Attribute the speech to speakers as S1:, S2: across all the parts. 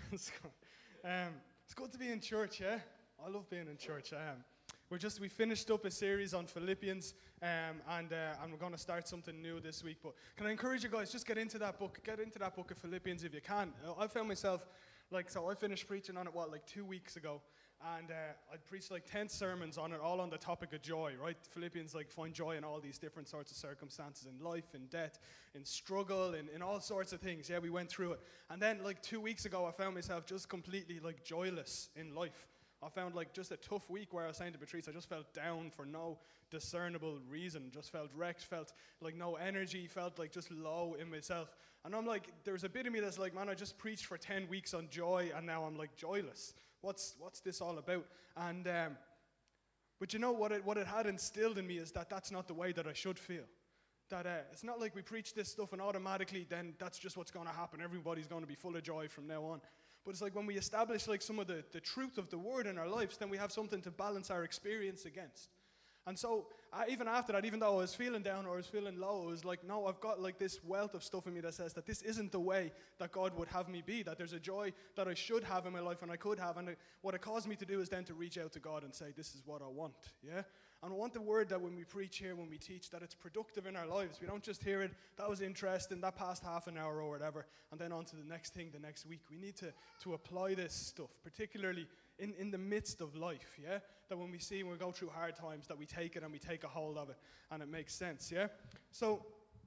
S1: It's good to be in church, yeah? I love being in church. We finished up a series on Philippians, and we're going to start something new this week. But can I encourage you guys, just get into that book of Philippians if you can. I found myself, I finished preaching on it, 2 weeks ago. And I preached 10 sermons on it, all on the topic of joy, right? Philippians, find joy in all these different sorts of circumstances, in life, in death, in struggle, in all sorts of things. Yeah, we went through it. And then 2 weeks ago, I found myself just completely joyless in life. I found just a tough week where I was saying to Patrice, I just felt down for no discernible reason. Just felt wrecked, felt no energy, felt just low in myself. And I'm there's a bit of me that's man, I just preached for 10 weeks on joy and now I'm joyless. What's this all about? And but you know what it had instilled in me is that that's not the way that I should feel. That it's not we preach this stuff and automatically then that's just what's going to happen. Everybody's going to be full of joy from now on. But it's when we establish some of the truth of the word in our lives, then we have something to balance our experience against. And so, even after that, even though I was feeling down or I was feeling low, it was no, I've got this wealth of stuff in me that says that this isn't the way that God would have me be, that there's a joy that I should have in my life and I could have. And what it caused me to do is then to reach out to God and say, this is what I want, yeah? And I want the word that when we preach here, when we teach, that it's productive in our lives. We don't just hear it, that was interesting, that passed half an hour or whatever, and then on to the next thing the next week. We need to apply this stuff, particularly in the midst of life, yeah? That when we go through hard times, that we take it and we take a hold of it, and it makes sense, yeah? So,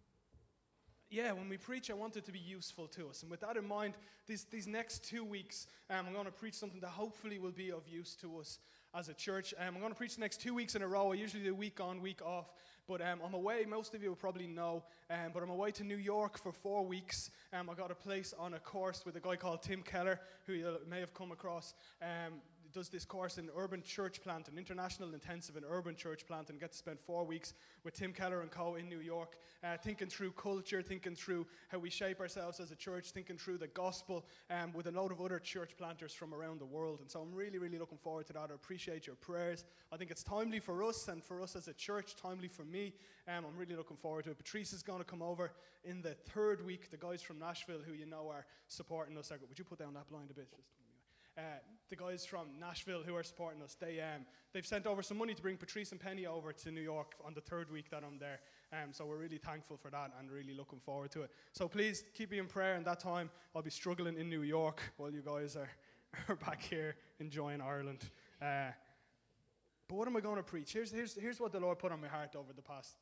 S1: yeah, when we preach, I want it to be useful to us. And with that in mind, these next 2 weeks, I'm going to preach something that hopefully will be of use to us as a church. I'm going to preach the next 2 weeks in a row. I usually do week on, week off. But I'm away, most of you will probably know, but I'm away to New York for 4 weeks. I got a place on a course with a guy called Tim Keller, who you may have come across. Does this course in urban church plant, an international intensive in urban church plant, and get to spend 4 weeks with Tim Keller and co in New York, thinking through culture, thinking through how we shape ourselves as a church, thinking through the gospel with a load of other church planters from around the world. And so I'm really, really looking forward to that. I appreciate your prayers. I think it's timely for us and for us as a church, timely for me. I'm really looking forward to it. Patrice is going to come over in the 3rd week. The guys from Nashville who you know are supporting us. Would you put down that blind a bit? The guys from Nashville who are supporting us, they've sent over some money to bring Patrice and Penny over to New York on the 3rd week that I'm there. So we're really thankful for that and really looking forward to it. So please keep me in prayer. And that time I'll be struggling in New York while you guys are back here enjoying Ireland. But what am I going to preach? Here's what the Lord put on my heart over the past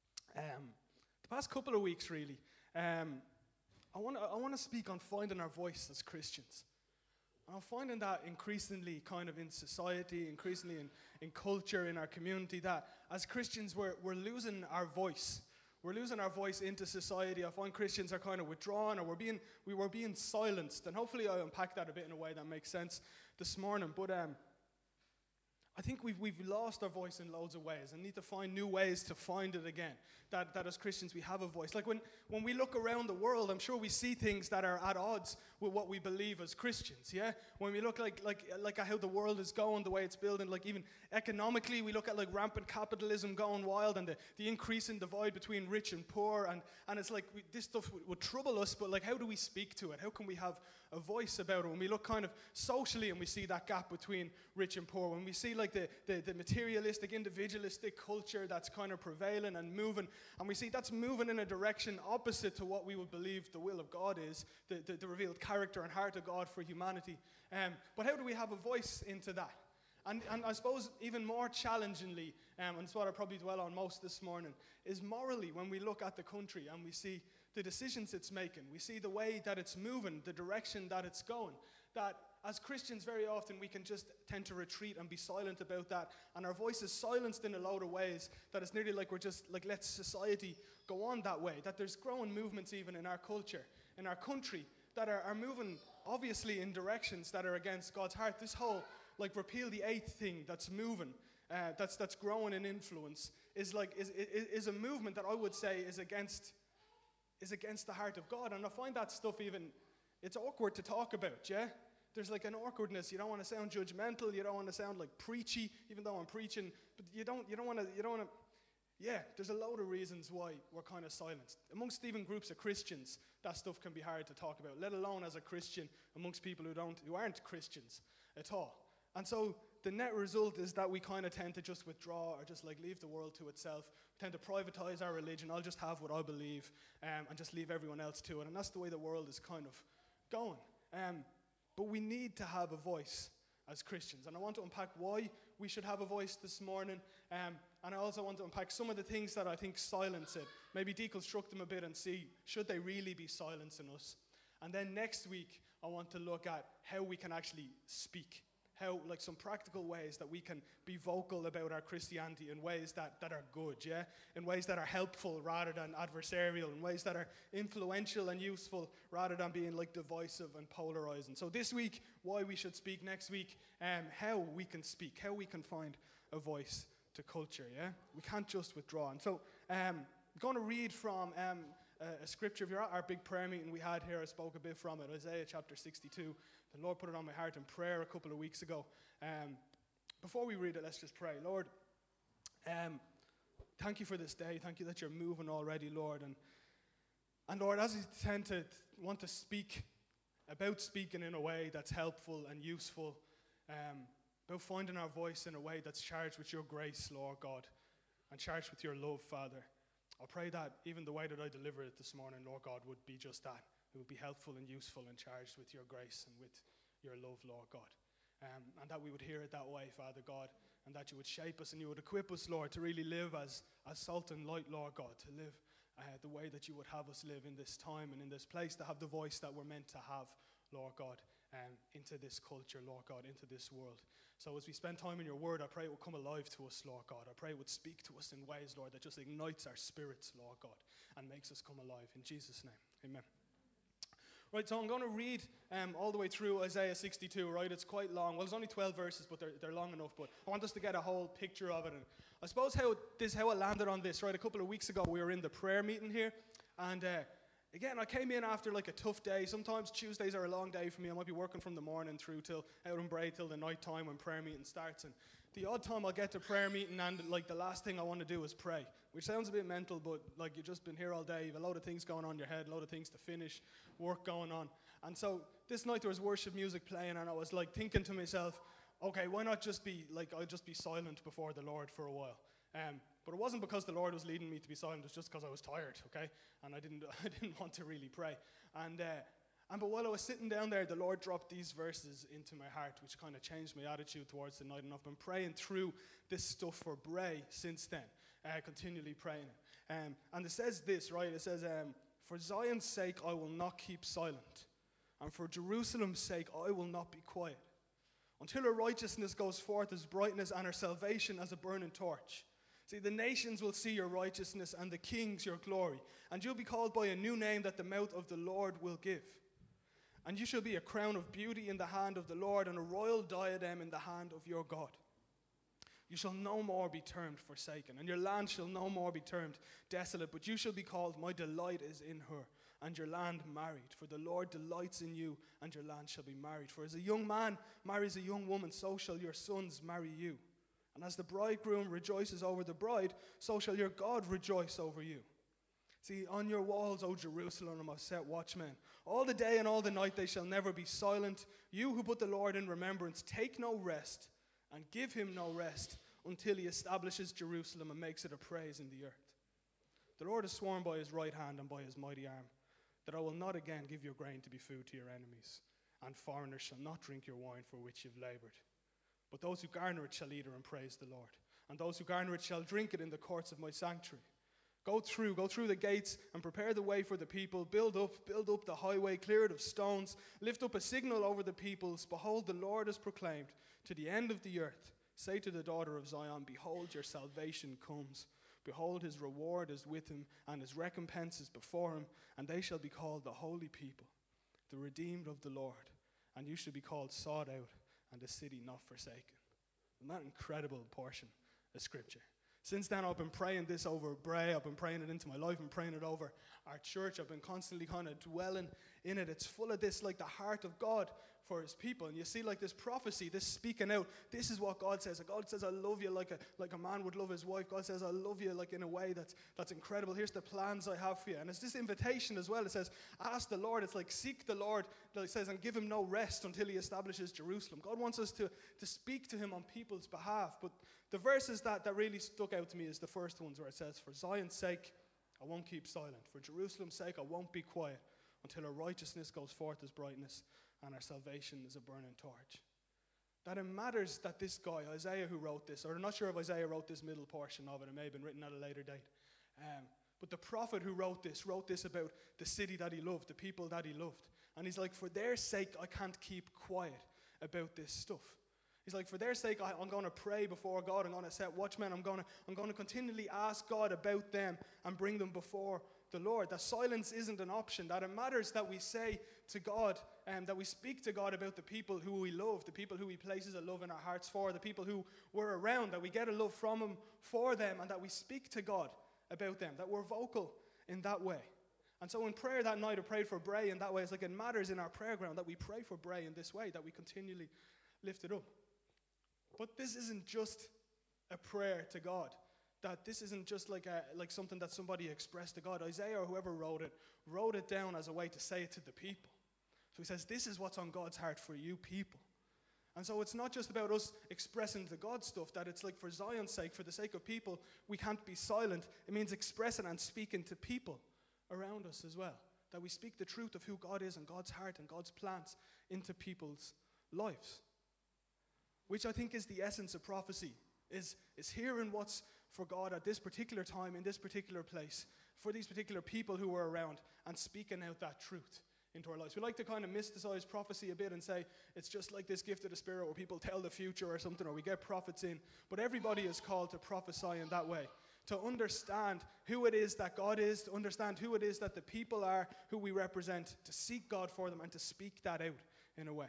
S1: couple of weeks, really. I want to speak on finding our voice as Christians. And I'm finding that increasingly kind of in society, increasingly in culture, in our community, that as Christians we're losing our voice. We're losing our voice into society. I find Christians are kind of withdrawn, or we're being silenced. And hopefully I unpack that a bit in a way that makes sense this morning. But I think we've lost our voice in loads of ways and need to find new ways to find it again. That as Christians we have a voice. When we look around the world, I'm sure we see things that are at odds with what we believe as Christians, yeah? When we look at how the world is going, the way it's building, even economically, we look at rampant capitalism going wild and the increasing divide between rich and poor, and it's this stuff would trouble us, but how do we speak to it? How can we have a voice about it? When we look kind of socially and we see that gap between rich and poor, when we see the materialistic, individualistic culture that's kind of prevailing and moving, and we see that's moving in a direction opposite to what we would believe the will of God is, the revealed character and heart of God for humanity. But how do we have a voice into that? And I suppose even more challengingly, and it's what I probably dwell on most this morning, is morally when we look at the country and we see the decisions it's making, we see the way that it's moving, the direction that it's going, that as Christians very often we can just tend to retreat and be silent about that, and our voice is silenced in a load of ways that it's nearly we're just let society go on that way, that there's growing movements even in our culture, in our country, that are moving obviously in directions that are against God's heart. This whole repeal the eighth thing that's moving, that's growing in influence, is a movement that I would say is against the heart of God. And I find that stuff it's awkward to talk about, yeah? There's an awkwardness. You don't want to sound judgmental. You don't want to sound preachy, even though I'm preaching. But you don't want to yeah, there's a load of reasons why we're kind of silenced. Amongst even groups of Christians, that stuff can be hard to talk about, let alone as a Christian amongst people who aren't Christians at all. And so the net result is that we kind of tend to just withdraw or just like leave the world to itself. We tend to privatize our religion. I'll just have what I believe and just leave everyone else to it. And that's the way the world is kind of going. But we need to have a voice as Christians. And I want to unpack why we should have a voice this morning. And I also want to unpack some of the things that I think silence it. Maybe deconstruct them a bit and see, should they really be silencing us? And then next week, I want to look at how we can actually speak. How, like, some practical ways that we can be vocal about our Christianity in ways that are good, yeah? In ways that are helpful rather than adversarial, in ways that are influential and useful rather than being, like, divisive and polarizing. So this week, why we should speak. Next week, how we can speak, how we can find a voice to culture, yeah? We can't just withdraw. And so I'm going to read from a scripture. If you're at our big prayer meeting we had here, I spoke a bit from it, Isaiah chapter 62. The Lord put it on my heart in prayer a couple of weeks ago. Before we read it, let's just pray. Lord, thank you for this day. Thank you that you're moving already, Lord. And Lord, as we tend to want to speak about speaking in a way that's helpful and useful, about finding our voice in a way that's charged with your grace, Lord God, and charged with your love, Father, I pray that even the way that I deliver it this morning, Lord God, would be just that. It would be helpful and useful and charged with your grace and with your love, Lord God. And that we would hear it that way, Father God, and that you would shape us and you would equip us, Lord, to really live as salt and light, Lord God, to live the way that you would have us live in this time and in this place, to have the voice that we're meant to have, Lord God, into this culture, Lord God, into this world. So as we spend time in your word, I pray it will come alive to us, Lord God. I pray it would speak to us in ways, Lord, that just ignites our spirits, Lord God, and makes us come alive. In Jesus' name, amen. Right, so I'm going to read all the way through Isaiah 62, right? It's quite long. Well, it's only 12 verses, but they're long enough. But I want us to get a whole picture of it. And I suppose how I landed on this, right? A couple of weeks ago, we were in the prayer meeting here. And again, I came in after like a tough day. Sometimes Tuesdays are a long day for me. I might be working from the morning through till out in Bray till the night time when prayer meeting starts. And the odd time I'll get to prayer meeting and like the last thing I want to do is pray, which sounds a bit mental, but like you've just been here all day. You have a load of things going on in your head, a load of things to finish, work going on. And so this night there was worship music playing and I was like thinking to myself, okay, why not just be like, I'll just be silent before the Lord for a while. But it wasn't because the Lord was leading me to be silent, it was just because I was tired, okay? And I didn't want to really pray. But while I was sitting down there, the Lord dropped these verses into my heart, which kind of changed my attitude towards the night. And I've been praying through this stuff for Bray since then, continually praying it. And it says this, right? It says, for Zion's sake I will not keep silent, and for Jerusalem's sake I will not be quiet, until her righteousness goes forth as brightness and her salvation as a burning torch. See, the nations will see your righteousness and the kings your glory, and you'll be called by a new name that the mouth of the Lord will give. And you shall be a crown of beauty in the hand of the Lord, and a royal diadem in the hand of your God. You shall no more be termed forsaken, and your land shall no more be termed desolate, but you shall be called, my delight is in her, and your land married. For the Lord delights in you, and your land shall be married. For as a young man marries a young woman, so shall your sons marry you. And as the bridegroom rejoices over the bride, so shall your God rejoice over you. See, on your walls, O Jerusalem, I have set watchmen. All the day and all the night they shall never be silent. You who put the Lord in remembrance, take no rest and give him no rest until he establishes Jerusalem and makes it a praise in the earth. The Lord has sworn by his right hand and by his mighty arm that I will not again give your grain to be food to your enemies, and foreigners shall not drink your wine for which you've labored. But those who garner it shall eat it and praise the Lord, and those who garner it shall drink it in the courts of my sanctuary. Go through the gates and prepare the way for the people. Build up the highway, clear it of stones. Lift up a signal over the peoples. Behold, the Lord is proclaimed to the end of the earth. Say to the daughter of Zion, behold, your salvation comes. Behold, his reward is with him, and his recompense is before him. And they shall be called the holy people, the redeemed of the Lord. And you shall be called sought out, and a city not forsaken. Isn't that an incredible portion of scripture? Since then, I've been praying this over Bray. I've been praying it into my life. I've been praying it over our church. I've been constantly kind of dwelling in it. It's full of this, like the heart of God for his people. And you see like this prophecy, this speaking out. This is what God says. God says, I love you like a man would love his wife. God says, I love you like in a way that's incredible. Here's the plans I have for you. And it's this invitation as well. It says, ask the Lord. It's like seek the Lord. It says, and give him no rest until he establishes Jerusalem. God wants us to speak to him on people's behalf. But the verses that really stuck out to me is the first ones where it says, for Zion's sake, I won't keep silent. For Jerusalem's sake, I won't be quiet until our righteousness goes forth as brightness and our salvation is a burning torch. That it matters that this guy, Isaiah, who wrote this, or I'm not sure if Isaiah wrote this middle portion of it, it may have been written at a later date. But the prophet who wrote this about the city that he loved, the people that he loved. And he's like, for their sake, I can't keep quiet about this stuff. He's like, for their sake, I'm going to pray before God. I'm going to set watchmen. I'm going to continually ask God about them and bring them before the Lord. That silence isn't an option. That it matters that we say to God, that we speak to God about the people who we love, the people who he places a love in our hearts for, the people who we're around, that we get a love from him for them, and that we speak to God about them, that we're vocal in that way. And so in prayer that night, I prayed for Bray in that way. It's like it matters in our prayer ground that we pray for Bray in this way, that we continually lift it up. But this isn't just a prayer to God. That this isn't just like something that somebody expressed to God. Isaiah or whoever wrote it down as a way to say it to the people. So he says, this is what's on God's heart for you people. And so it's not just about us expressing the God stuff, that it's like for Zion's sake, for the sake of people, we can't be silent. It means expressing and speaking to people around us as well. That we speak the truth of who God is and God's heart and God's plans into people's lives. Which I think is the essence of prophecy, is hearing what's for God at this particular time, in this particular place, for these particular people who are around, and speaking out that truth into our lives. We like to kind of mysticize prophecy a bit and say it's just like this gift of the Spirit where people tell the future or something, or we get prophets in. But everybody is called to prophesy in that way, to understand who it is that God is, to understand who it is that the people are, who we represent, to seek God for them and to speak that out in a way.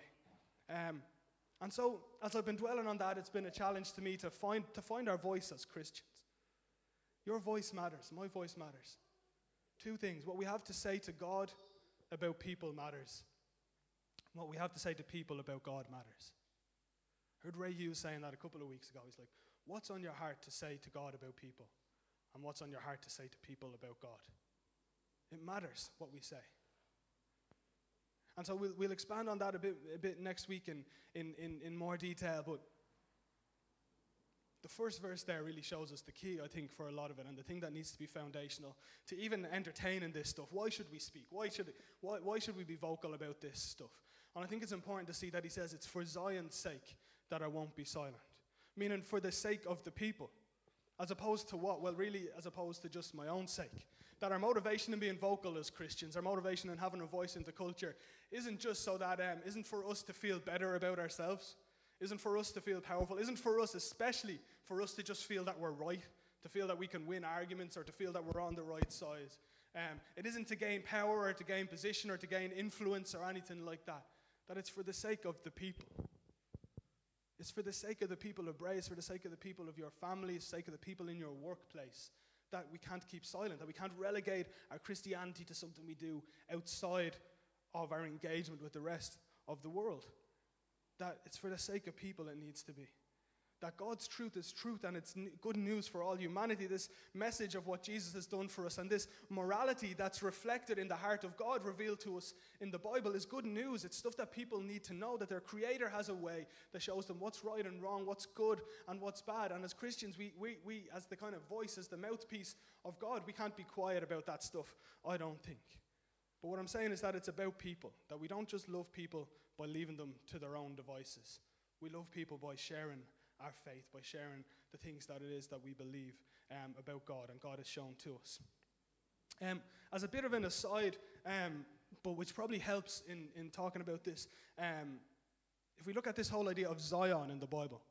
S1: And so, as I've been dwelling on that, it's been a challenge to me to find our voice as Christians. Your voice matters. My voice matters. Two things. What we have to say to God about people matters. What we have to say to people about God matters. I heard Ray Hughes saying that a couple of weeks ago. He's like, what's on your heart to say to God about people? And what's on your heart to say to people about God? It matters what we say. And so we'll expand on that a bit next week in more detail. But the first verse there really shows us the key, I think, for a lot of it, and the thing that needs to be foundational to even entertaining this stuff. Why should we speak? Why should we be vocal about this stuff? And I think it's important to see that he says it's for Zion's sake that I won't be silent. Meaning for the sake of the people. As opposed to what? Well, really, as opposed to just my own sake. That our motivation in being vocal as Christians, our motivation in having a voice in the culture, isn't just so that, isn't for us to feel better about ourselves, isn't for us to feel powerful, isn't for us, especially for us to just feel that we're right, to feel that we can win arguments or to feel that we're on the right side. It isn't to gain power or to gain position or to gain influence or anything like that. That it's for the sake of the people. It's for the sake of the people of Bray, it's for the sake of the people of your family, it's for the sake of the people in your workplace, that we can't keep silent, that we can't relegate our Christianity to something we do outside of our engagement with the rest of the world. That it's for the sake of people it needs to be. That God's truth is truth and it's good news for all humanity. This message of what Jesus has done for us and this morality that's reflected in the heart of God revealed to us in the Bible is good news. It's stuff that people need to know, that their Creator has a way that shows them what's right and wrong, what's good and what's bad. And as Christians, we as the kind of voice, as the mouthpiece of God, we can't be quiet about that stuff, I don't think. But what I'm saying is that it's about people, that we don't just love people by leaving them to their own devices. We love people by sharing our faith, by sharing the things that it is that we believe about God and God has shown to us. As a bit of an aside, but which probably helps in talking about this, if we look at this whole idea of Zion in the Bible,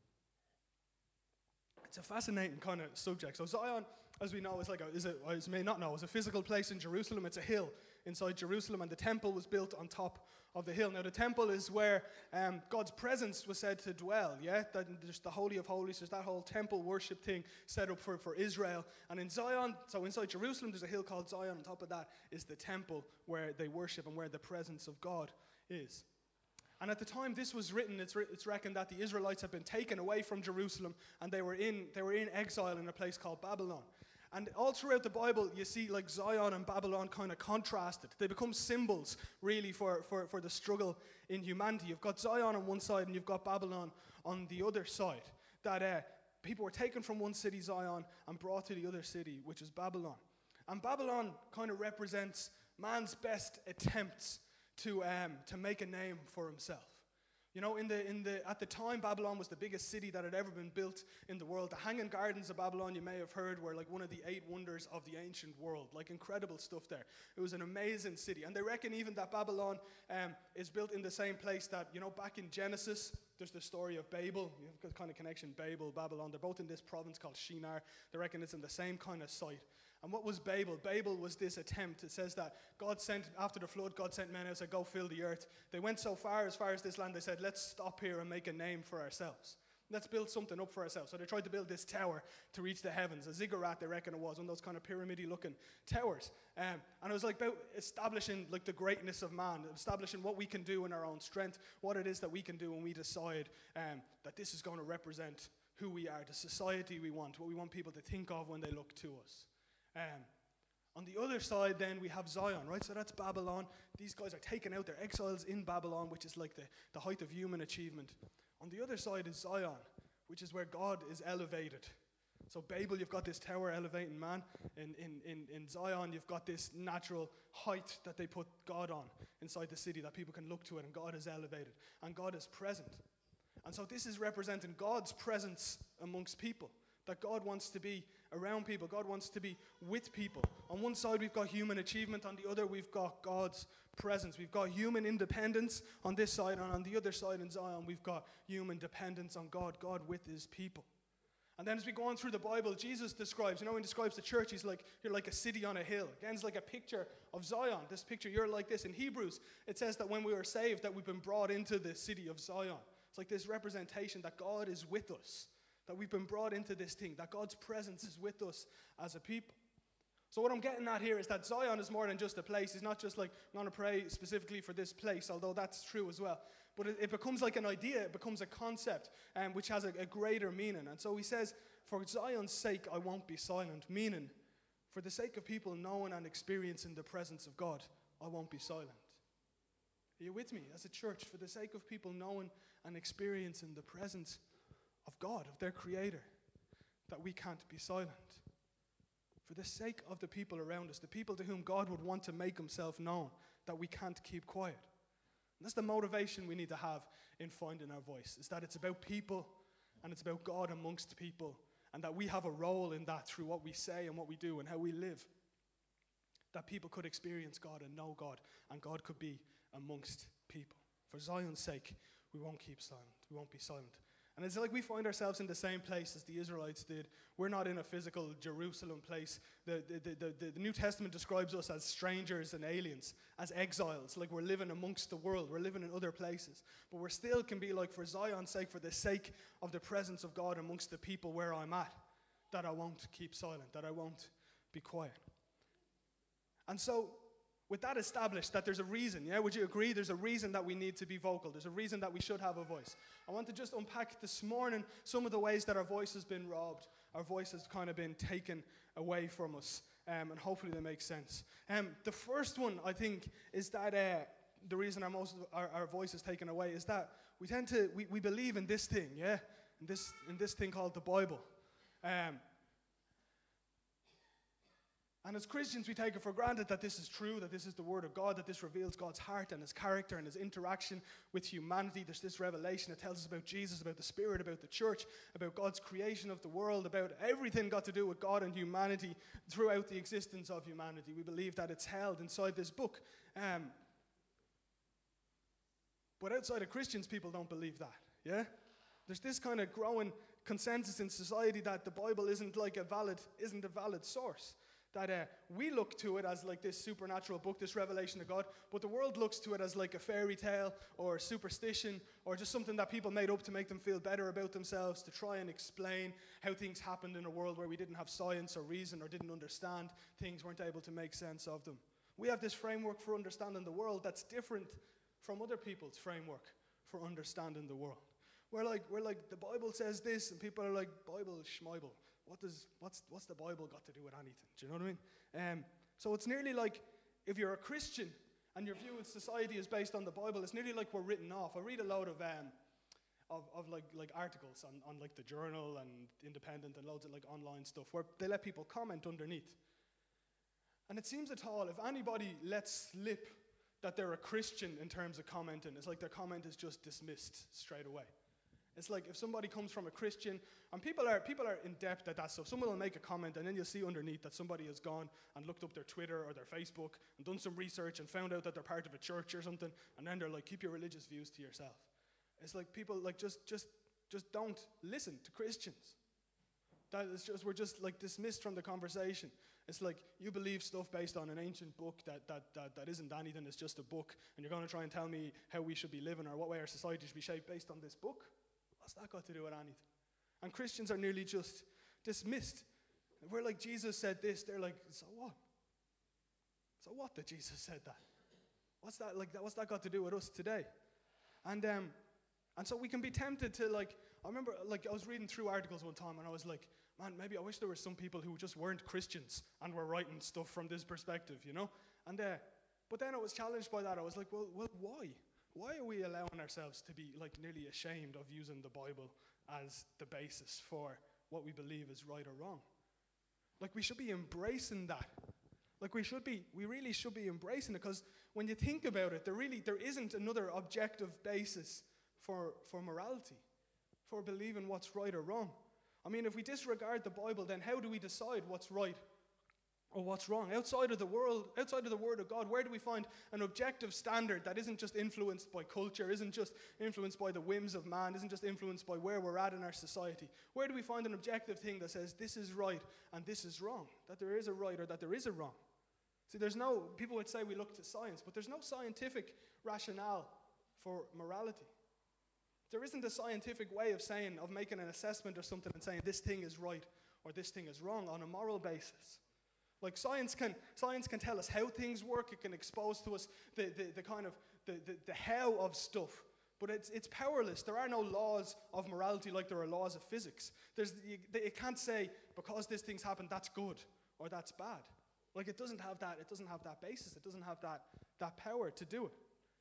S1: it's a fascinating kind of subject. So Zion, as we know, as you may not know, is a physical place in Jerusalem. It's a hill inside Jerusalem, and the temple was built on top of the hill. Now, the temple is where God's presence was said to dwell, yeah? There's the Holy of Holies, there's that whole temple worship thing set up for Israel. And in Zion, so inside Jerusalem, there's a hill called Zion. On top of that is the temple where they worship and where the presence of God is. And at the time this was written, it's reckoned that the Israelites had been taken away from Jerusalem, and they were in exile in a place called Babylon. And all throughout the Bible, you see like Zion and Babylon kind of contrasted. They become symbols, really, for the struggle in humanity. You've got Zion on one side and you've got Babylon on the other side. That people were taken from one city, Zion, and brought to the other city, which is Babylon. And Babylon kind of represents man's best attempts to make a name for himself. You know, at the time, Babylon was the biggest city that had ever been built in the world. The Hanging Gardens of Babylon, you may have heard, were like one of the 8 wonders of the ancient world. Like incredible stuff there. It was an amazing city. And they reckon even that Babylon is built in the same place that, you know, back in Genesis, there's the story of Babel. You have kind of connection, Babel, Babylon. They're both in this province called Shinar. They reckon it's in the same kind of site. And what was Babel? Babel was this attempt. It says that God sent, after the flood, God sent men out and said, go fill the earth. They went so far as this land, they said, let's stop here and make a name for ourselves. Let's build something up for ourselves. So they tried to build this tower to reach the heavens. A ziggurat, they reckon it was, one of those kind of pyramid-y looking towers. And it was like about establishing like the greatness of man, establishing what we can do in our own strength, what it is that we can do when we decide that this is going to represent who we are, the society we want, what we want people to think of when they look to us. On the other side, then, we have Zion, right? So that's Babylon. These guys are taken out. They're exiles in Babylon, which is like the height of human achievement. On the other side is Zion, which is where God is elevated. So Babel, you've got this tower elevating man. In Zion, you've got this natural height that they put God on inside the city, that people can look to it, and God is elevated. And God is present. And so this is representing God's presence amongst people. That God wants to be around people. God wants to be with people. On one side, we've got human achievement. On the other, we've got God's presence. We've got human independence on this side. And on the other side in Zion, we've got human dependence on God. God with his people. And then as we go on through the Bible, Jesus describes, when he describes the church, he's like, you're like a city on a hill. Again, it's like a picture of Zion. This picture, you're like this. In Hebrews, it says that when we were saved, that we've been brought into the city of Zion. It's like this representation that God is with us. That we've been brought into this thing, that God's presence is with us as a people. So what I'm getting at here is that Zion is more than just a place. It's not just like, I'm going to pray specifically for this place, although that's true as well. But it becomes like an idea, it becomes a concept, which has a greater meaning. And so he says, for Zion's sake, I won't be silent. Meaning, for the sake of people knowing and experiencing the presence of God, I won't be silent. Are you with me? As a church, for the sake of people knowing and experiencing the presence of God, of their Creator, that we can't be silent. For the sake of the people around us, the people to whom God would want to make himself known, that we can't keep quiet. And that's the motivation we need to have in finding our voice, is that it's about people and it's about God amongst people, and that we have a role in that through what we say and what we do and how we live. That people could experience God and know God, and God could be amongst people. For Zion's sake, we won't keep silent. We won't be silent. And it's like we find ourselves in the same place as the Israelites did. We're not in a physical Jerusalem place. The New Testament describes us as strangers and aliens, as exiles, like we're living amongst the world. We're living in other places. But we still can be like, for Zion's sake, for the sake of the presence of God amongst the people where I'm at, that I won't keep silent, that I won't be quiet. And so, with that established, that there's a reason, yeah? Would you agree? There's a reason that we need to be vocal. There's a reason that we should have a voice. I want to just unpack this morning some of the ways that our voice has been robbed. Our voice has kind of been taken away from us, and hopefully they make sense. The first one, I think, is that the reason our voice is taken away is that we believe in this thing, yeah? In this thing called the Bible. And as Christians, we take it for granted that this is true, that this is the Word of God, that this reveals God's heart and his character and his interaction with humanity. There's this revelation that tells us about Jesus, about the Spirit, about the church, about God's creation of the world, about everything got to do with God and humanity throughout the existence of humanity. We believe that it's held inside this book. But outside of Christians, people don't believe that, yeah? There's this kind of growing consensus in society that the Bible isn't a valid source. That we look to it as like this supernatural book, this revelation of God, but the world looks to it as like a fairy tale or superstition or just something that people made up to make them feel better about themselves, to try and explain how things happened in a world where we didn't have science or reason or didn't understand things, weren't able to make sense of them. We have this framework for understanding the world that's different from other people's framework for understanding the world. We're like the Bible says this, and people are like, Bible schmeibel. What's the Bible got to do with anything? Do you know what I mean? So it's nearly like if you're a Christian and your view of society is based on the Bible, it's nearly like we're written off. I read a load of like articles on like the Journal and Independent and loads of like online stuff where they let people comment underneath. And it seems at all, if anybody lets slip that they're a Christian in terms of commenting, it's like their comment is just dismissed straight away. It's like if somebody comes from a Christian, and people are in depth at that stuff. Someone will make a comment, and then you'll see underneath that somebody has gone and looked up their Twitter or their Facebook and done some research and found out that they're part of a church or something, and then they're like, keep your religious views to yourself. It's like people like just don't listen to Christians. That is just, we're just like dismissed from the conversation. It's like you believe stuff based on an ancient book that isn't anything, it's just a book, and you're going to try and tell me how we should be living or what way our society should be shaped based on this book? What's that got to do with anything? And Christians are nearly just dismissed. We're like, Jesus said this. They're like, so what? So what that Jesus said that? What's that got to do with us today? And so we can be tempted to like, I remember like I was reading through articles one time and I was like, man, maybe I wish there were some people who just weren't Christians and were writing stuff from this perspective, you know? And but then I was challenged by that. I was like, well, why? Why are we allowing ourselves to be like nearly ashamed of using the Bible as the basis for what we believe is right or wrong? Like we should be embracing that. Like we really should be embracing it, because when you think about it, there isn't another objective basis for morality, for believing what's right or wrong. I mean, if we disregard the Bible, then how do we decide what's right or what's wrong? Outside of the Word of God, where do we find an objective standard that isn't just influenced by culture, isn't just influenced by the whims of man, isn't just influenced by where we're at in our society? Where do we find an objective thing that says this is right and this is wrong, that there is a right or that there is a wrong? See, people would say we look to science, but there's no scientific rationale for morality. There isn't a scientific way of making an assessment or something and saying this thing is right or this thing is wrong on a moral basis. Like science can tell us how things work. It can expose to us the kind of the how of stuff, but it's powerless. There are no laws of morality like there are laws of physics. It can't say because these things happen that's good or that's bad. Like it doesn't have that basis. It doesn't have that power to do it.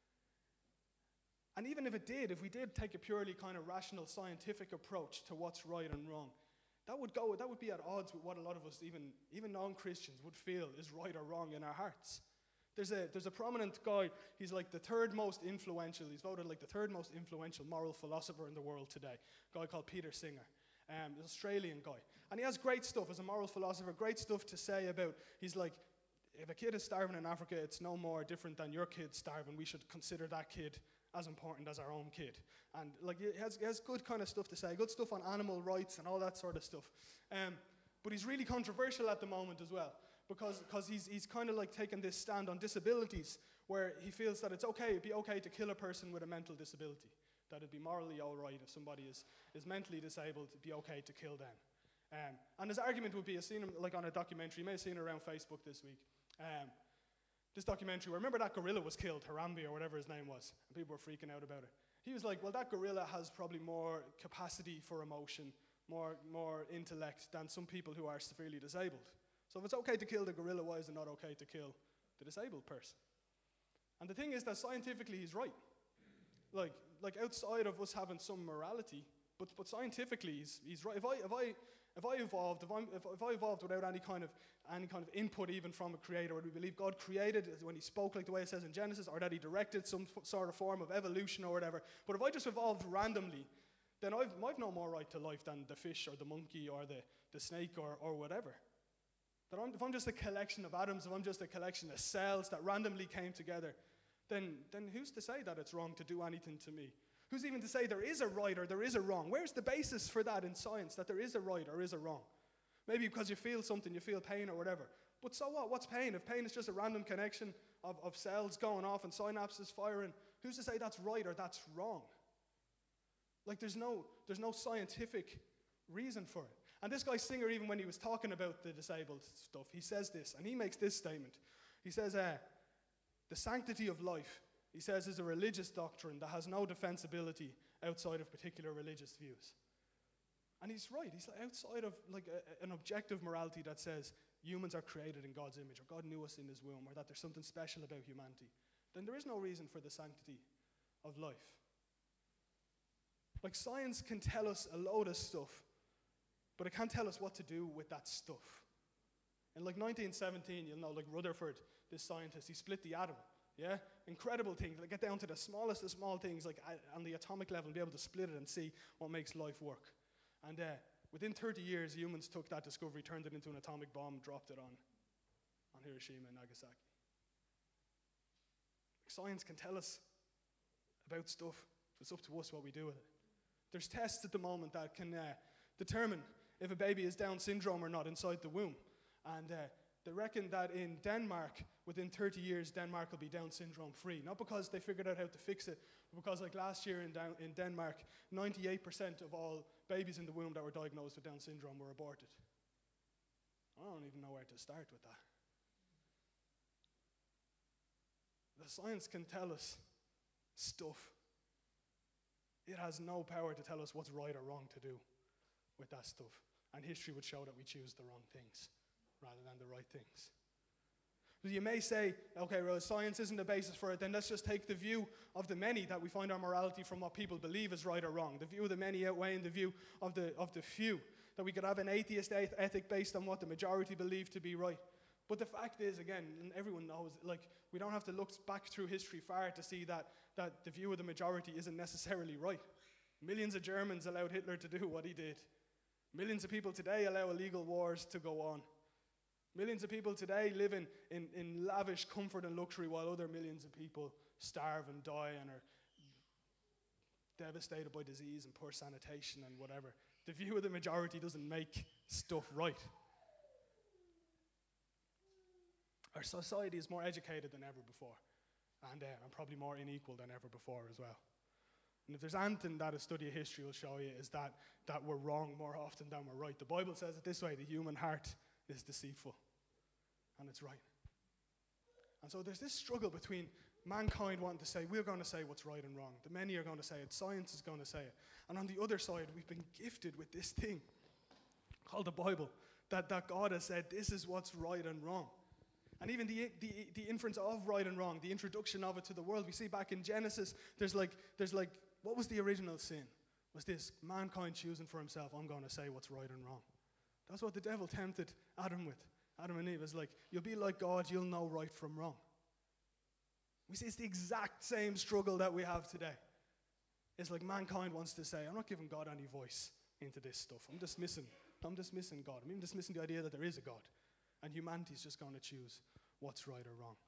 S1: And even if we did take a purely kind of rational scientific approach to what's right and wrong, that would be at odds with what a lot of us, even non-Christians, would feel is right or wrong in our hearts. There's a prominent guy, he's like the third most influential, he's voted like the third most influential moral philosopher in the world today, a guy called Peter Singer, an Australian guy. And he has great stuff as a moral philosopher, great stuff to say about, he's like, if a kid is starving in Africa, it's no more different than your kid starving. We should consider that kid as important as our own kid. And like he has good kind of stuff to say, good stuff on animal rights and all that sort of stuff. But he's really controversial at the moment as well, because he's kind of like taking this stand on disabilities, where he feels that it'd be okay to kill a person with a mental disability. That it'd be morally all right if somebody is mentally disabled, it'd be okay to kill them. And his argument would be, I've seen him like on a documentary, you may have seen it around Facebook this week. This documentary, remember that gorilla was killed, Harambe or whatever his name was, and people were freaking out about it. He was like, well, that gorilla has probably more capacity for emotion, more intellect than some people who are severely disabled. So if it's okay to kill the gorilla, why is it not okay to kill the disabled person? And the thing is that scientifically he's right. Like outside of us having some morality, but scientifically he's right. If I evolved without any kind of input even from a creator, or we believe God created when he spoke like the way it says in Genesis, or that he directed some sort of form of evolution or whatever, but if I just evolved randomly, then I've no more right to life than the fish or the monkey or the snake or whatever. If I'm just a collection of atoms, if I'm just a collection of cells that randomly came together, then who's to say that it's wrong to do anything to me? Who's even to say there is a right or there is a wrong? Where's the basis for that in science, that there is a right or is a wrong? Maybe because you feel something, you feel pain or whatever. But so what? What's pain? If pain is just a random connection of cells going off and synapses firing, who's to say that's right or that's wrong? Like there's no scientific reason for it. And this guy Singer, even when he was talking about the disabled stuff, he says this, and he makes this statement. He says, the sanctity of life, he says, is a religious doctrine that has no defensibility outside of particular religious views. And he's right. He's like outside of like an objective morality that says humans are created in God's image, or God knew us in his womb, or that there's something special about humanity, then there is no reason for the sanctity of life. Like science can tell us a load of stuff, but it can't tell us what to do with that stuff. In like 1917, you'll know, like Rutherford, this scientist, he split the atom. Yeah? Incredible thing. Like get down to the smallest of small things, like on the atomic level, and be able to split it and see what makes life work. And within 30 years, humans took that discovery, turned it into an atomic bomb, dropped it on Hiroshima and Nagasaki. Like science can tell us about stuff. It's up to us what we do with it. There's tests at the moment that can determine if a baby is Down syndrome or not inside the womb. And they reckon that in Denmark, within 30 years, Denmark will be Down syndrome free. Not because they figured out how to fix it, but because like last year in Denmark, 98% of all babies in the womb that were diagnosed with Down syndrome were aborted. I don't even know where to start with that. The science can tell us stuff. It has no power to tell us what's right or wrong to do with that stuff. And history would show that we choose the wrong things rather than the right things. But you may say, okay, well, science isn't the basis for it, then let's just take the view of the many, that we find our morality from what people believe is right or wrong. The view of the many outweighing the view of the few. That we could have an atheist ethic based on what the majority believe to be right. But the fact is, again, and everyone knows, like, we don't have to look back through history far to see that the view of the majority isn't necessarily right. Millions of Germans allowed Hitler to do what he did. Millions of people today allow illegal wars to go on. Millions of people today live in lavish comfort and luxury while other millions of people starve and die and are devastated by disease and poor sanitation and whatever. The view of the majority doesn't make stuff right. Our society is more educated than ever before, and probably more unequal than ever before as well. And if there's anything that a study of history will show you, is that we're wrong more often than we're right. The Bible says it this way: the human heart is deceitful, and it's right. And so there's this struggle between mankind wanting to say, we're going to say what's right and wrong. The many are going to say it. Science is going to say it. And on the other side, we've been gifted with this thing called the Bible, that God has said, this is what's right and wrong. And even the inference of right and wrong, the introduction of it to the world, we see back in Genesis, there's like, what was the original sin? Was this mankind choosing for himself, I'm going to say what's right and wrong. That's what the devil tempted Adam with. Adam and Eve is like, you'll be like God, you'll know right from wrong. We see it's the exact same struggle that we have today. It's like mankind wants to say, I'm not giving God any voice into this stuff. I'm dismissing God. I'm even dismissing the idea that there is a God. And humanity's just going to choose what's right or wrong.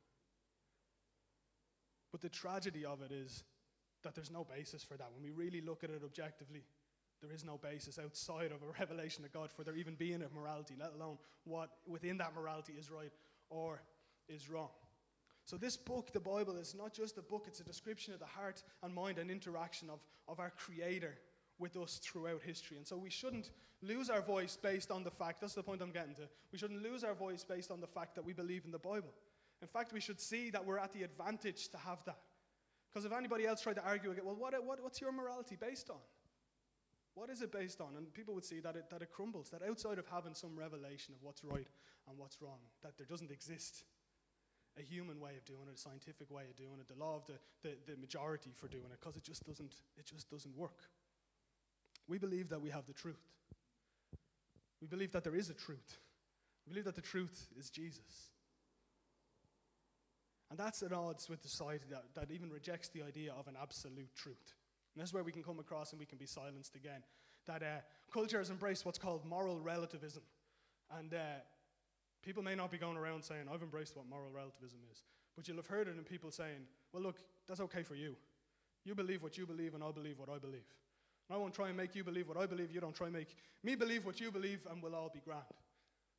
S1: But the tragedy of it is that there's no basis for that. When we really look at it objectively, there is no basis outside of a revelation of God for there even being a morality, let alone what within that morality is right or is wrong. So this book, the Bible, is not just a book, it's a description of the heart and mind and interaction of our Creator with us throughout history. And so we shouldn't lose our voice based on the fact, that's the point I'm getting to, we shouldn't lose our voice based on the fact that we believe in the Bible. In fact, we should see that we're at the advantage to have that. Because if anybody else tried to argue again, well, what's your morality based on? What is it based on? And people would see that it crumbles, that outside of having some revelation of what's right and what's wrong, that there doesn't exist a human way of doing it, a scientific way of doing it, the law of the majority for doing it, because it just doesn't work. We believe that we have the truth. We believe that there is a truth. We believe that the truth is Jesus. And that's at odds with the society that even rejects the idea of an absolute truth. And that's where we can come across and we can be silenced again. That culture has embraced what's called moral relativism. And people may not be going around saying, I've embraced what moral relativism is. But you'll have heard it in people saying, well, look, that's okay for you. You believe what you believe and I'll believe what I believe. And I won't try and make you believe what I believe. You don't try and make me believe what you believe and we'll all be grand.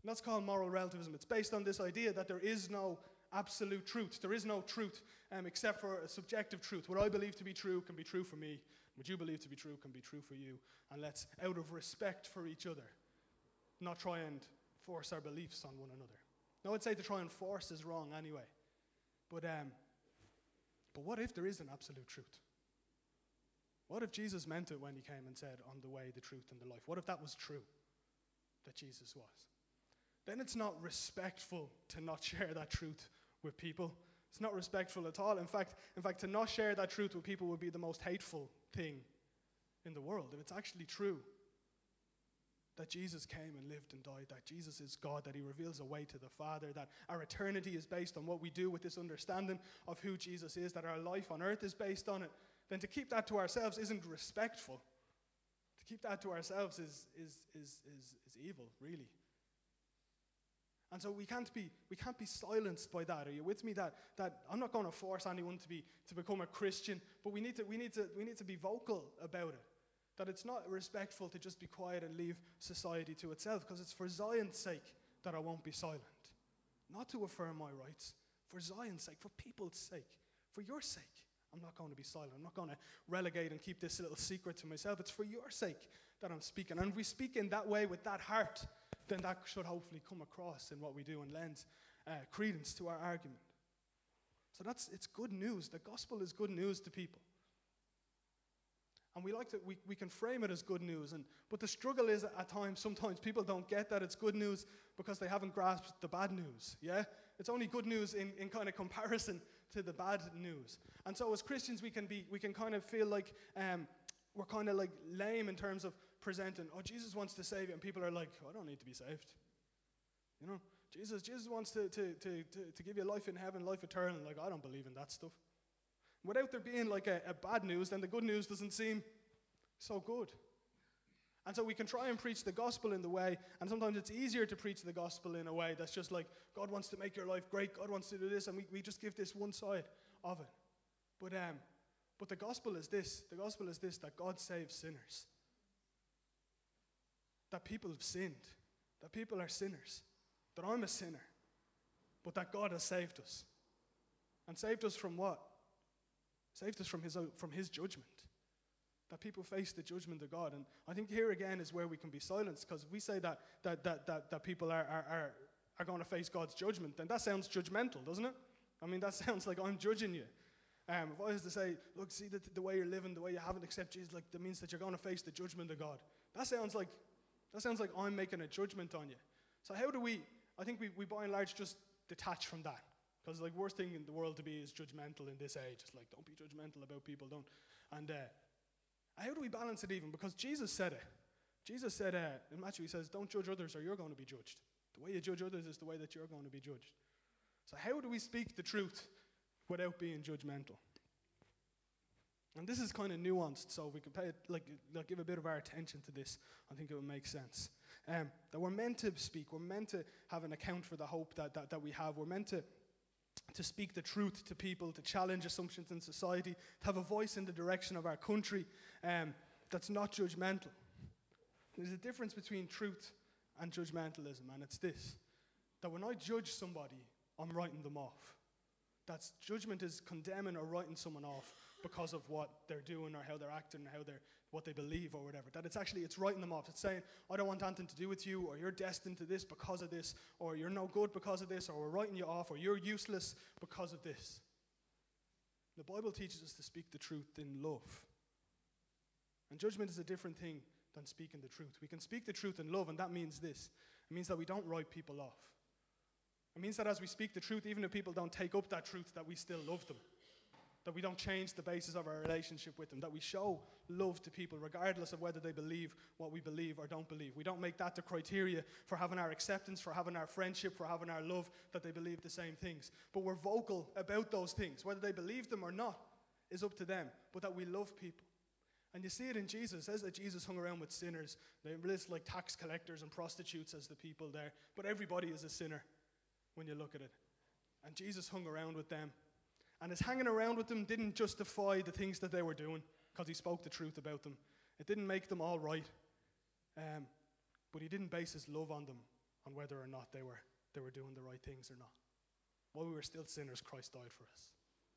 S1: And that's called moral relativism. It's based on this idea that there is no absolute truth. There is no truth except for a subjective truth. What I believe to be true can be true for me. What you believe to be true can be true for you. And let's, out of respect for each other, not try and force our beliefs on one another. Now, I'd say to try and force is wrong anyway. But what if there is an absolute truth? What if Jesus meant it when he came and said, "I'm the way, the truth, and the life"? What if that was true, that Jesus was? Then it's not respectful to not share that truth with people. It's not respectful at all. In fact, to not share that truth with people would be the most hateful thing in the world. If it's actually true that Jesus came and lived and died, that Jesus is God, that he reveals a way to the Father, that our eternity is based on what we do with this understanding of who Jesus is, that our life on earth is based on it, then to keep that to ourselves isn't respectful. To keep that to ourselves is evil, really. And so we can't be silenced by that. Are you with me? That I'm not going to force anyone to become a Christian, but we need to be vocal about it. That it's not respectful to just be quiet and leave society to itself, because it's for Zion's sake that I won't be silent. Not to affirm my rights, for Zion's sake, for people's sake, for your sake. I'm not going to be silent. I'm not going to relegate and keep this little secret to myself. It's for your sake that I'm speaking. And if we speak in that way with that heart, then that should hopefully come across in what we do and lend credence to our argument. So it's good news. The gospel is good news to people. And we can frame it as good news. But the struggle is at times, sometimes people don't get that it's good news because they haven't grasped the bad news. Yeah? It's only good news in kind of comparison to the bad news. And so as Christians, we can kind of feel like we're kind of like lame in terms of presenting, "Oh, Jesus wants to save you," and people are like, "Oh, I don't need to be saved." You know, Jesus wants to give you life in heaven, life eternal. Like, I don't believe in that stuff. Without there being like a bad news, then the good news doesn't seem so good. And so we can try and preach the gospel in the way, and sometimes it's easier to preach the gospel in a way that's just like, God wants to make your life great, God wants to do this, and we just give this one side of it. But the gospel is this. The gospel is this, that God saves sinners. That people have sinned. That people are sinners. That I'm a sinner. But that God has saved us. And saved us from what? Saved us from his judgment. That people face the judgment of God. And I think here again is where we can be silenced, because if we say that people are going to face God's judgment, then that sounds judgmental, doesn't it? I mean, that sounds like I'm judging you. If I was to say, look, see the way you're living, the way you haven't accepted Jesus, like, that means that you're going to face the judgment of God. That sounds like I'm making a judgment on you. So how do I think we by and large just detach from that. Because the worst thing in the world to be is judgmental in this age. It's like, don't be judgmental about people, don't. And how do we balance it even? Because Jesus said it. Jesus said in Matthew, he says, don't judge others or you're going to be judged. The way you judge others is the way that you're going to be judged. So how do we speak the truth without being judgmental? And this is kind of nuanced, so if we could give a bit of our attention to this, I think it would make sense. That we're meant to speak. We're meant to have an account for the hope that we have. We're meant to speak the truth to people, to challenge assumptions in society, to have a voice in the direction of our country that's not judgmental. There's a difference between truth and judgmentalism, and it's this, that when I judge somebody, I'm writing them off. That's judgment is condemning or writing someone off because of what they're doing or how they're acting or what they believe or whatever. That it's writing them off. It's saying, I don't want anything to do with you, or you're destined to this because of this, or you're no good because of this, or we're writing you off, or you're useless because of this. The Bible teaches us to speak the truth in love. And judgment is a different thing than speaking the truth. We can speak the truth in love, and that means this. It means that we don't write people off. It means that as we speak the truth, even if people don't take up that truth, that we still love them. That we don't change the basis of our relationship with them. That we show love to people regardless of whether they believe what we believe or don't believe. We don't make that the criteria for having our acceptance, for having our friendship, for having our love, that they believe the same things. But we're vocal about those things. Whether they believe them or not is up to them. But that we love people. And you see it in Jesus. It says that Jesus hung around with sinners. They list like tax collectors and prostitutes as the people there. But everybody is a sinner when you look at it. And Jesus hung around with them. And his hanging around with them didn't justify the things that they were doing, because he spoke the truth about them. It didn't make them all right. But he didn't base his love on them on whether or not they were doing the right things or not. While we were still sinners, Christ died for us.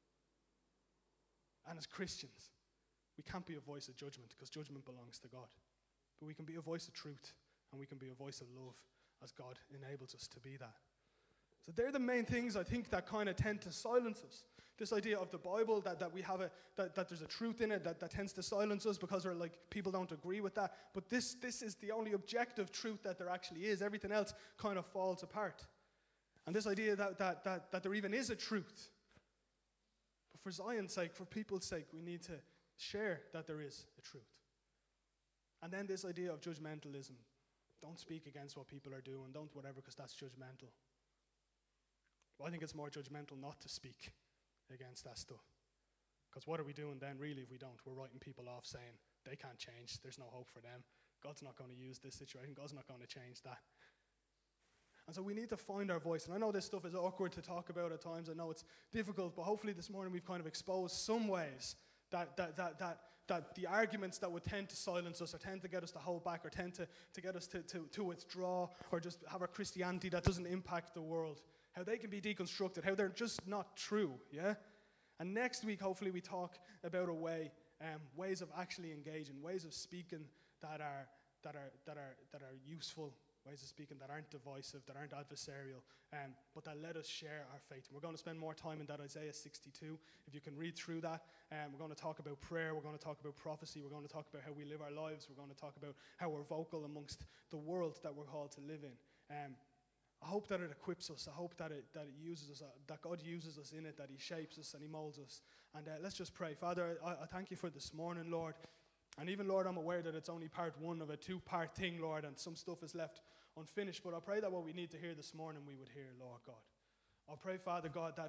S1: And as Christians, we can't be a voice of judgment because judgment belongs to God. But we can be a voice of truth, and we can be a voice of love as God enables us to be that. So they're the main things I think that kind of tend to silence us. This idea of the Bible, that we have that there's a truth in it that tends to silence us because we're like, people don't agree with that. But this is the only objective truth that there actually is. Everything else kind of falls apart. And this idea that there even is a truth. But for Zion's sake, for people's sake, we need to share that there is a truth. And then this idea of judgmentalism. Don't speak against what people are doing. Don't whatever, because that's judgmental. Well, I think it's more judgmental not to speak against that stuff. Because what are we doing then, really, if we don't? We're writing people off saying they can't change. There's no hope for them. God's not going to use this situation. God's not going to change that. And so we need to find our voice. And I know this stuff is awkward to talk about at times. I know it's difficult. But hopefully this morning we've kind of exposed some ways that the arguments that would tend to silence us or tend to get us to hold back or tend to get us to withdraw or just have a Christianity that doesn't impact the world, how they can be deconstructed, how they're just not true, yeah? And next week, hopefully, we talk about ways of actually engaging, ways of speaking that are useful, ways of speaking that aren't divisive, that aren't adversarial, but that let us share our faith. And we're going to spend more time in that Isaiah 62. If you can read through that, we're going to talk about prayer, we're going to talk about prophecy, we're going to talk about how we live our lives, we're going to talk about how we're vocal amongst the world that we're called to live in. I hope that it equips us. I hope that it uses us, that God uses us in it, that he shapes us and he molds us. And let's just pray. Father, I thank you for this morning, Lord. And even, Lord, I'm aware that it's only part one of a two-part thing, Lord, and some stuff is left unfinished. But I pray that what we need to hear this morning, we would hear, Lord God. I pray, Father God, that,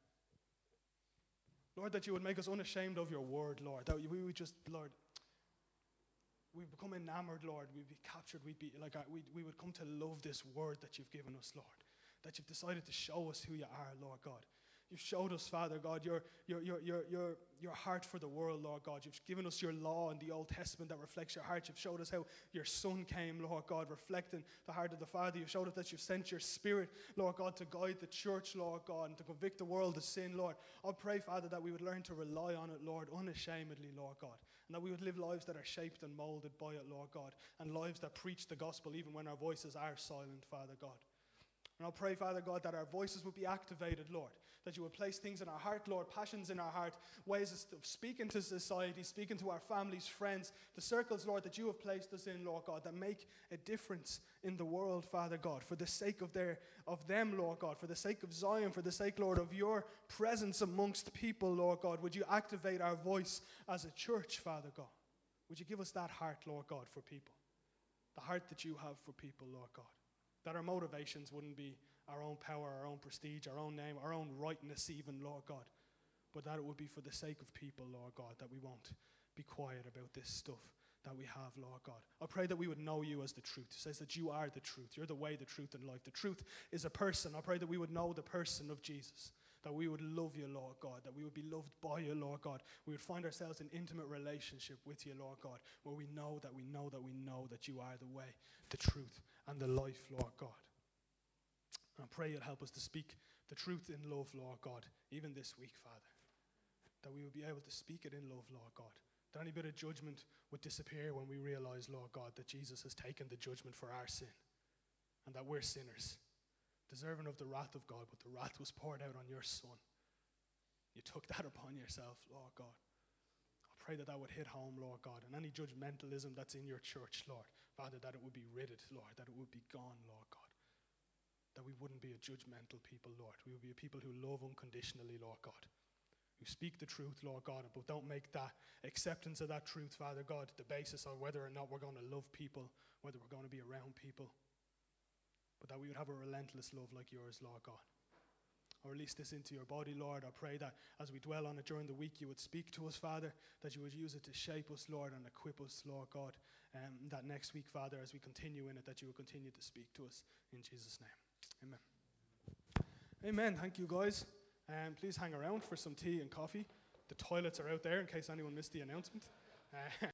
S1: Lord, that you would make us unashamed of your word, Lord. That we would just, Lord, we become enamored, Lord. We'd be captured. We would come to love this word that you've given us, Lord. That you've decided to show us who you are, Lord God. You've showed us, Father God, your heart for the world, Lord God. You've given us your law in the Old Testament that reflects your heart. You've showed us how your Son came, Lord God, reflecting the heart of the Father. You've showed us that you've sent your Spirit, Lord God, to guide the church, Lord God, and to convict the world of sin, Lord. I pray, Father, that we would learn to rely on it, Lord, unashamedly, Lord God. And that we would live lives that are shaped and molded by it, Lord God. And lives that preach the gospel even when our voices are silent, Father God. And I'll pray, Father God, that our voices would be activated, Lord. That you would place things in our heart, Lord, passions in our heart, ways of speaking to society, speaking to our families, friends, the circles, Lord, that you have placed us in, Lord God, that make a difference in the world, Father God, for the sake of them, Lord God, for the sake of Zion, for the sake, Lord, of your presence amongst people, Lord God. Would you activate our voice as a church, Father God? Would you give us that heart, Lord God, for people? The heart that you have for people, Lord God. That our motivations wouldn't be our own power, our own prestige, our own name, our own rightness even, Lord God. But that it would be for the sake of people, Lord God, that we won't be quiet about this stuff that we have, Lord God. I pray that we would know you as the truth. It says that you are the truth. You're the way, the truth, and life. The truth is a person. I pray that we would know the person of Jesus. That we would love you, Lord God. That we would be loved by you, Lord God. We would find ourselves in intimate relationship with you, Lord God, where we know that you are the way, the truth, and the life, Lord God. And I pray you'll help us to speak the truth in love, Lord God, even this week, Father. That we would be able to speak it in love, Lord God. That any bit of judgment would disappear when we realize, Lord God, that Jesus has taken the judgment for our sin. And that we're sinners, deserving of the wrath of God, but the wrath was poured out on your Son. You took that upon yourself, Lord God. I pray that would hit home, Lord God, and any judgmentalism that's in your church, Lord, Father, that it would be ridded, Lord, that it would be gone, Lord God. That we wouldn't be a judgmental people, Lord. We would be a people who love unconditionally, Lord God. Who speak the truth, Lord God, but don't make that acceptance of that truth, Father God, the basis on whether or not we're going to love people, whether we're going to be around people. But that we would have a relentless love like yours, Lord God. I release this into your body, Lord. I pray that as we dwell on it during the week, you would speak to us, Father, that you would use it to shape us, Lord, and equip us, Lord God. That next week, Father, as we continue in it, that you will continue to speak to us. In Jesus' name, amen. Amen. Thank you, guys. Please hang around for some tea and coffee. The toilets are out there in case anyone missed the announcement.